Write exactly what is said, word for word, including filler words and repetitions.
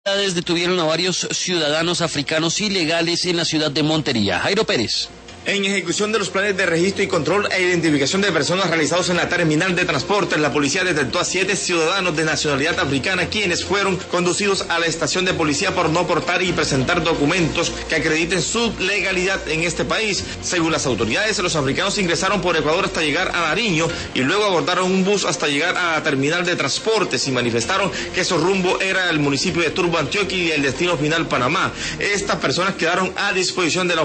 Detuvieron a varios ciudadanos africanos ilegales en la ciudad de Montería. Jairo Pérez. En ejecución de los planes de registro y control e identificación de personas realizados en la terminal de transportes, la policía detectó a siete ciudadanos de nacionalidad africana quienes fueron conducidos a la estación de policía por no portar y presentar documentos que acrediten su legalidad en este país. Según las autoridades, los africanos ingresaron por Ecuador hasta llegar a Nariño y luego abordaron un bus hasta llegar a la terminal de transportes y manifestaron que su rumbo era el municipio de Turbo, Antioquia, y el destino final Panamá. Estas personas quedaron a disposición de la